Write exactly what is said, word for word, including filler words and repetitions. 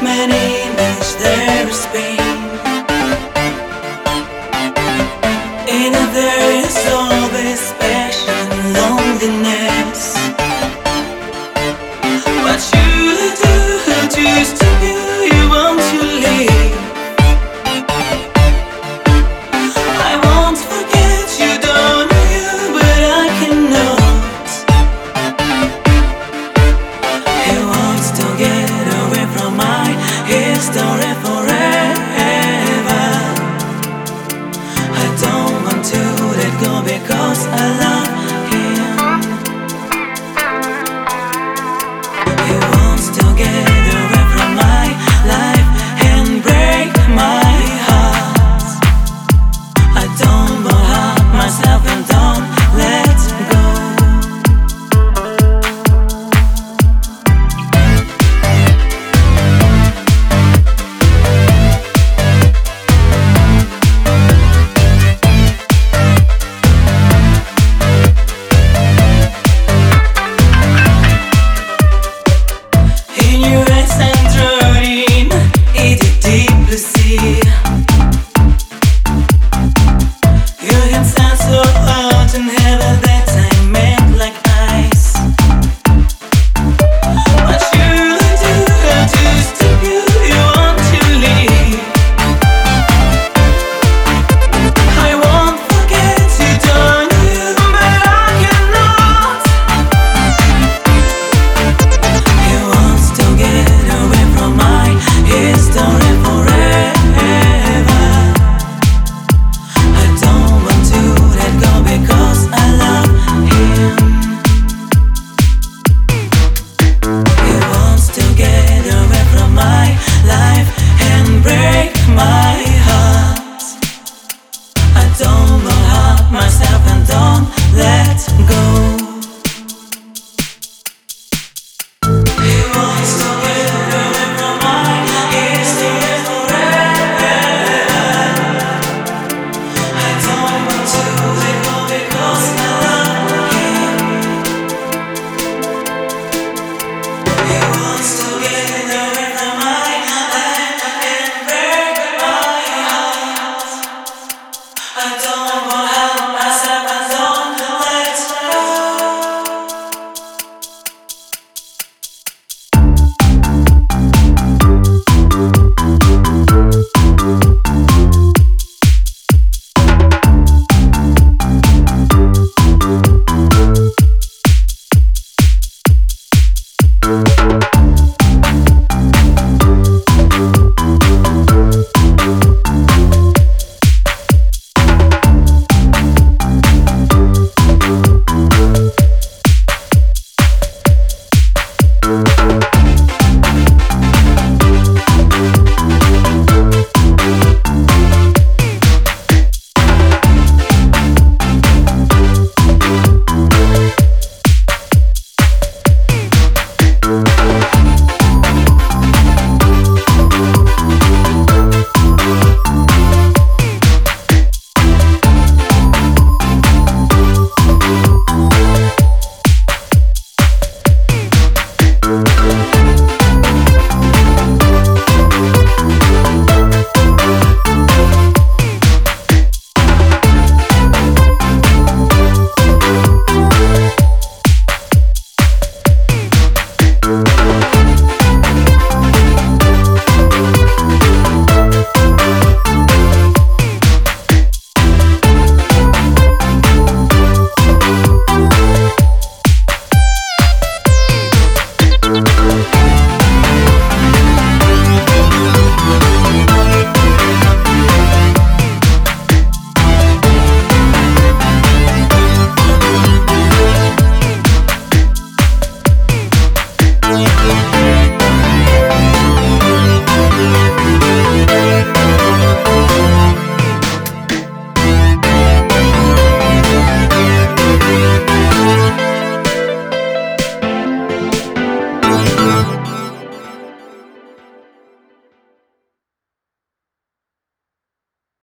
many image there is pain. In it there is always passion and loneliness. What should I do to stop you? You want to leave. I won't forget you, don't know you, but I cannot. He wants to get away from my history forever. I don't want to let go because I love him. He wants to get away from my life and break my heart. I don't want to hurt myself and don't let go. In your eyes and dream, it is deeply see. Your hands stand so hard and heavy that I melt like ice. What should I do to stop you? You want to leave. I won't forget you, don't you, but I cannot. He wants to get away from my history forever. I don't want to let go because I love him. He wants to get away from my life and break my heart. I don't want to hurt myself and don't let go. He wants to get away from my history forever. I don't want to let go because I love him. He wants to get away from my life and break my heart. I don't want to hurt myself and don't let go. We'll be right back.